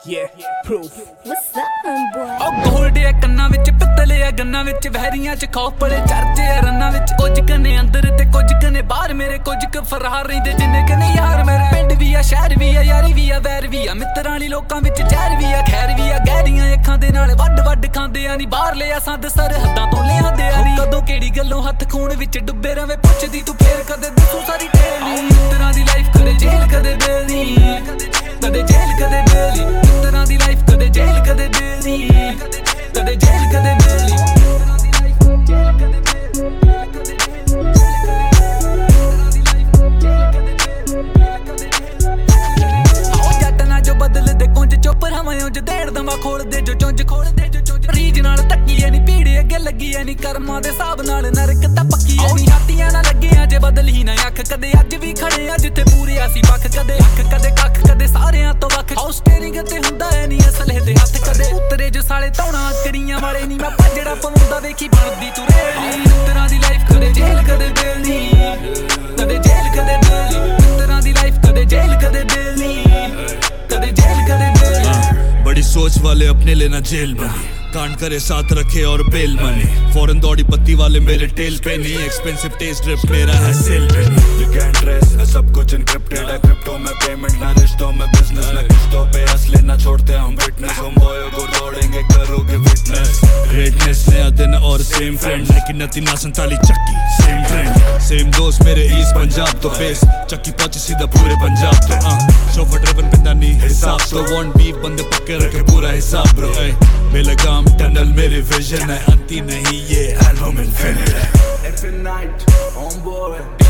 Yeah, proof. What's up, homeboy? ਉਹ gold ਆ ਕੰਨਾਂ ਵਿੱਚ ਪਿੱਤਲ ਆ ਗੰਨਾਂ ਵਿੱਚ ਵਹਿਰੀਆਂ ਚ ਖੌਫ ਬੜੇ ਚਰਚੇ ਆ ਰੰਨਾਂ ਵਿੱਚ ਕੁਝ ਕਨੇ ਅੰਦਰ ਤੇ ਕੁਝ ਕਨੇ ਬਾਹਰ ਮੇਰੇ ਕੁਝ ਕ ਫਰਾਰ ਰਹਿੰਦੇ ਜਿੰਨੇ ਕਨੇ ਯਾਰ ਮੇਰੇ ਪਿੰਡ ਵੀ ਆ ਸ਼ਹਿਰ ਵੀ ਆ ਯਾਰੀ ਵੀ ਆ ਵੈਰ ਵੀ ਆ ਮਿੱਤਰਾਂ ਲਈ ਲੋਕਾਂ ਵਿੱਚ ਜ਼ਹਿਰ ਵੀ ਆ ਖੈਰ ਵੀ ਆ ਗਹਿਰੀਆਂ ਅੱਖਾਂ ਦੇ ਨਾਲ ਵੱਡ ਖਾਂਦੇ ਆ ਨੀ ਬਾਹਰ ਲਿਆ ਸੰਦ ਸਰਹੱਦਾਂ ਤੋਂ ਲਿਆਂਦੇ ਆ ਨੀ ਕਦੋਂ ਕਿਹੜੀ ਗੱਲੋਂ ਹੱਥ ਖੂਨ ਵਿੱਚ ਡੁੱਬੇ ਰਵੇਂ ਪੁੱਛਦੀ ਤੂੰ ਫੇਰ ਕਦੇ ਦੱਸੂ ਸਾਰੀ ਟੇਲੀ ਮਿੱਤਰਾਂ ਦੀ ਲਾਈਫ ਕਦੇ ਜੇਲ੍ਹ ਕਦੇ ਬੇਲੀ ਕਦੇ ਜੇਲ੍ਹ ਕਦੇ ਬੇਲੀ ਮਿੱਤਰਾਂ ਦੀ ਲਾਈਫ ਕਦੇ ਜੇਲ੍ਹ ਕਦੇ ਬੇਲੀ ਕਦੇ ਜੇਲ੍ਹ ਕਦੇ ਬੇਲੀ ਮਿੱਤਰਾਂ ਦੀ ਲਾਈਫ ਜੇਲ੍ਹ ਕਦੇ ਬਦਲਦੇ ਕੁੰਜ ਚੁੱਪ ਰਵਾਂ ਉਂਝ ਦੇੜ ਦਮਾ ਖੋਲਦੇ ਜੋ ਚੁੰਝ ਖੋਲਦੇ ਜੋ ਚੁੰਝ ਰੀਜ ਨਾਲ ਧੱਕੀ ਐ ਨੀ ਭੀੜੇ ਅੱਗੇ ਲੱਗੀ ਐ ਨੀ ਕਰਮਾਂ ਦੇ ਹਿਸਾਬ ਨਾਲ ਨਰਕ ਤਾਂ ਪੱਕੀ ਐ ਨੀ ਹਾਤੀਆਂ ਨਾਲ ਲੱਗਿਆ ਜੇ ਬਦਲੀ ਨਾ ਅੱਖ ਕਦੇ ਅੱਜ ਵੀ ਖੜੇ ਆ ਜਿੱਥੇ ਪੂਰੇ ਅਸੀਂ ਵੱਖ ਕਦੇ ਅੱਖ ਕਦੇ ਕੱਖ ਕਦੇ ਸਾਰਿਆਂ ਤੋਂ ਵੱਖ ਹਾਊਸ ਸਟੇਰਿੰਗ ਤੇ ਹੁੰਦਾ ਐ ਨੀ ਅਸਲੇ ਦੇ ਹੱਥ ਕਦੇ ਉਤਰੇ ਜੋ ਸਾਲੇ ਧੌਣਾ ਕਰੀਆਂ ਵਾਲੇ ਨੀ ਮੈਂ ਭੱਜੜਾ ਪਵਾਉਂਦਾ ਵੇਖੀ ਬਣਦੀ ਤੂੰ ਰੇੜੀ ਮਿੱਤਰਾਂ ਦੀ ਲਾਈਫ ਕਦੇ ਜੇਲ੍ਹ ਕਦੇ ਬੇਲੀ ਕਦੇ ਜੇਲ੍ਹ ਕਦੇ ਬੇਲੀ ਮਿੱਤਰਾਂ ਦੀ ਲਾਈਫ ਕਦੇ ਜੇਲ੍ਹ ਕਦੇ ਬੇਲੀ बड़ी सोच वाले अपने लेना जेल बने कांड करे साथ रखे और बेल बने फौरन दौड़ी पत्ती वाले मेरे टेल पे नहीं एक्सपेंसिव टेस्ट ड्रिप मेरा है सेल पे नहीं यू कैन ट्रेस सब कुछ एनक्रिप्टेड है क्रिप्टो में पेमेंट ना रिश्तों में बिजनेस में किस्तों पे असली ना छोड़ते हम फिटनेस हम बॉयो को दौड़ेंगे करोगे फिटनेस ग्रेटनेस नया दिन और सेम फ्रेंड लेकिन नती ना संताली चक्की सेम ट्रेंड सेम दोस्त मेरे ईस्ट पंजाब तो फेस चक्की पहुंचे सीधा पूरे पंजाब तो शोफा ड्रिवन पिंदा नहीं हिसाब तो वन बीफ बंदे पक्के रखे पूरा हिसाब ब्रो बेलगाम टनल मेरे विजन है अंती नहीं ये एल्बम इन्फिनिट है Every night on board